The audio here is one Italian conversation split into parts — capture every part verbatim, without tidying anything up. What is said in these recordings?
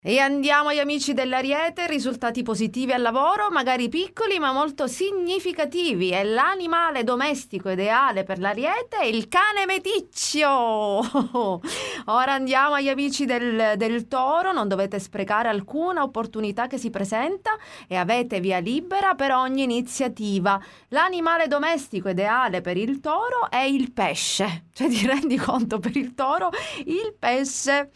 E andiamo agli amici dell'Ariete, risultati positivi al lavoro, magari piccoli ma molto significativi. E l'animale domestico ideale per l'Ariete è il cane meticcio. Ora andiamo agli amici del, del Toro, non dovete sprecare alcuna opportunità che si presenta e avete via libera per ogni iniziativa. L'animale domestico ideale per il Toro è il pesce. Cioè, ti rendi conto, per il Toro il pesce.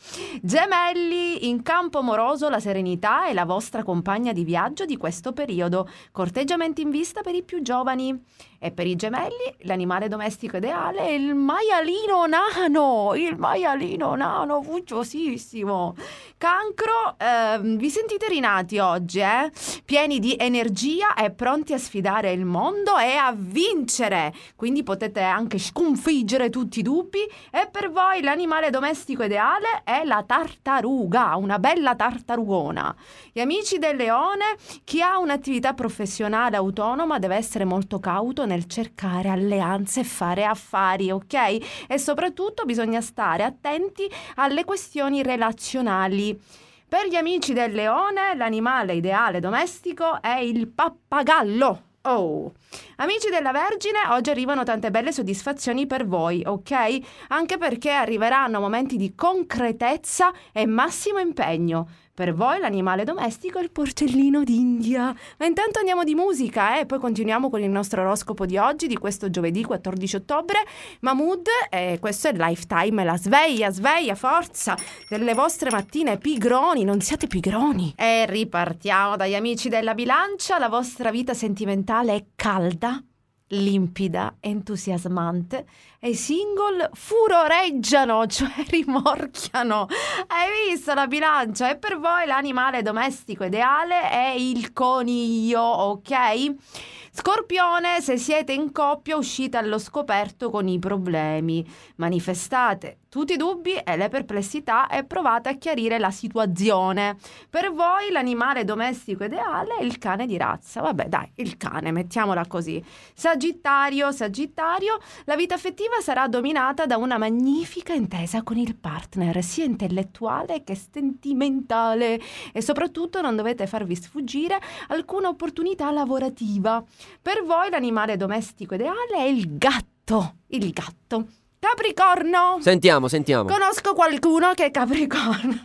Gemelli, in campo amoroso la serenità è la vostra compagna di viaggio di questo periodo. Corteggiamenti in vista per i più giovani. E per i Gemelli l'animale domestico ideale è il maialino nano, il maialino nano fucciosissimo. Cancro, ehm, vi sentite rinati oggi, eh? Pieni di energia e pronti a sfidare il mondo e a vincere. Quindi potete anche sconfiggere tutti i dubbi. E per voi l'animale domestico ideale è la tartaruga, una bella tartarugona. Gli amici del Leone, chi ha un'attività professionale autonoma deve essere molto cauto nel cercare alleanze e fare affari, ok? E soprattutto bisogna stare attenti alle questioni relazionali. Per gli amici del Leone, l'animale ideale domestico è il pappagallo. Oh, amici della Vergine, oggi arrivano tante belle soddisfazioni per voi, ok? Anche perché arriveranno momenti di concretezza e massimo impegno. Per voi l'animale domestico è il porcellino d'India. Ma intanto andiamo di musica, eh? Poi continuiamo con il nostro oroscopo di oggi, di questo giovedì quattordici ottobre. Mahmood, e questo è Lifetime, la sveglia, sveglia, forza delle vostre mattine pigroni, non siate pigroni. E ripartiamo dagli amici della Bilancia, la vostra vita sentimentale è calda, limpida, entusiasmante e i single furoreggiano, cioè rimorchiano. Hai visto la Bilancia? E per voi l'animale domestico ideale è il coniglio, ok? Scorpione, se siete in coppia uscite allo scoperto con i problemi, manifestate tutti i dubbi e le perplessità e provate a chiarire la situazione. Per voi l'animale domestico ideale è il cane di razza. Vabbè, dai, il cane, mettiamola così. Sagittario, Sagittario, la vita affettiva sarà dominata da una magnifica intesa con il partner, sia intellettuale che sentimentale, e soprattutto non dovete farvi sfuggire alcuna opportunità lavorativa. Per voi l'animale domestico ideale è il gatto, il gatto. Capricorno. Sentiamo, sentiamo. Conosco qualcuno che è Capricorno.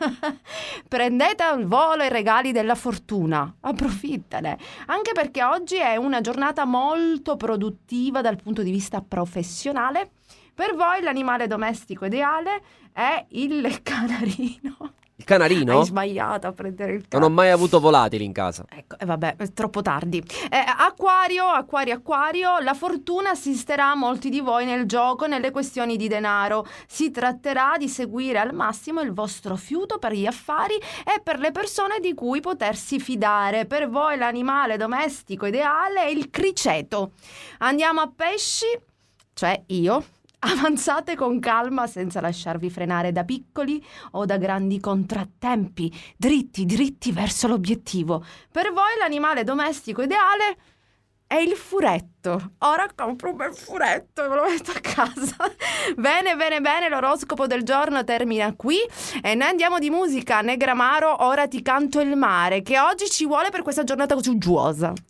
Prendete al volo i regali della fortuna, approfittane, anche perché oggi è una giornata molto produttiva dal punto di vista professionale. Per voi l'animale domestico ideale è il canarino. Il canarino? Hai sbagliato a prendere il cane. Non ho mai avuto volatili in casa. Ecco, e vabbè, è troppo tardi. Eh, acquario, acquario, acquario, la fortuna assisterà molti di voi nel gioco, nelle questioni di denaro. Si tratterà di seguire al massimo il vostro fiuto per gli affari e per le persone di cui potersi fidare. Per voi l'animale domestico ideale è il criceto. Andiamo a pesci, cioè io. Avanzate con calma senza lasciarvi frenare da piccoli o da grandi contrattempi, dritti, dritti verso l'obiettivo. Per voi l'animale domestico ideale è il furetto. Ora compro un bel furetto e me lo metto a casa. Bene, bene, bene, l'oroscopo del giorno termina qui e noi andiamo di musica. Negramaro, ora ti canto il mare, che oggi ci vuole per questa giornata così uggiosa.